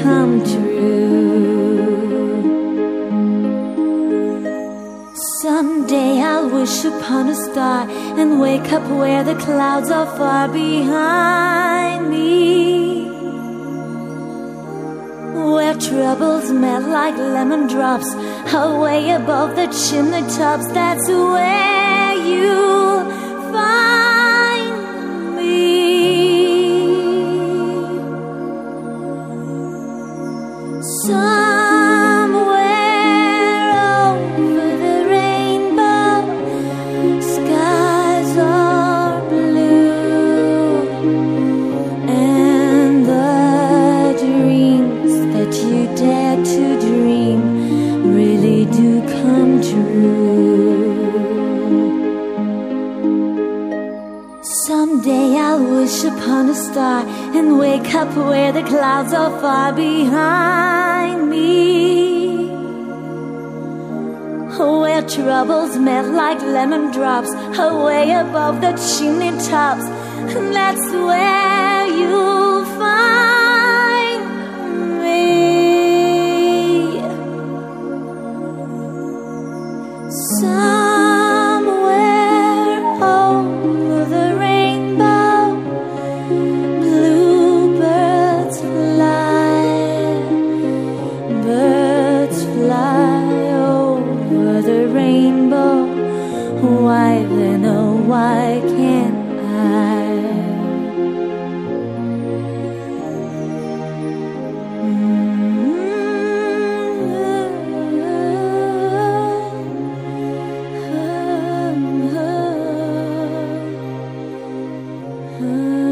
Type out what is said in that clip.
come true. Someday I'll wish upon a star and wake up where the clouds are far behind me, where troubles melt like lemon drops away above the chimney tops. That's where you'll find me. Somewhere over the rainbow, skies are blue, and the dreams that you dare to dream really do come true. Someday I'll wish upon a star and wake up where the clouds are far behind me, where troubles melt like lemon drops away above the chimney tops. And that's where you'll find me. Somewhere over the rainbow, bluebirds fly, birds fly over the rainbow. Why then, oh why can't I? Mm-hmm.